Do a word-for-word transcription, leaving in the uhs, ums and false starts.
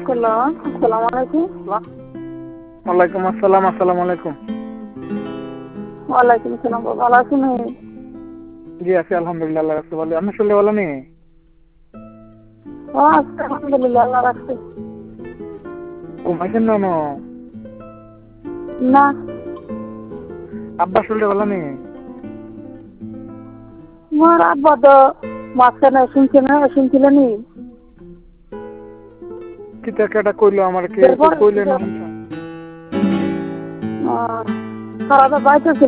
করলাম। আসসালামু আলাইকুম। ওয়ালাইকুম আসসালাম। আসসালামু আলাইকুম। ওয়ালাইকুম আসসালাম। ভালো আছেন? জি আছি আলহামদুলিল্লাহ, আল্লাহ রাখছে ভালো। আপনি শুনলে ভালো নেই? ও আচ্ছা, আলহামদুলিল্লাহ, আল্লাহ রাখছে। ঘুমাইছেন না? না। আব্বা শুনলে ভালো নেই? তোমার আব্বা তো মাঝখানে শুনছে না, শুনছিলেন? কিতা কেটা কইলো আমার কে কইলেন? তারা তো বাইরে ছিল।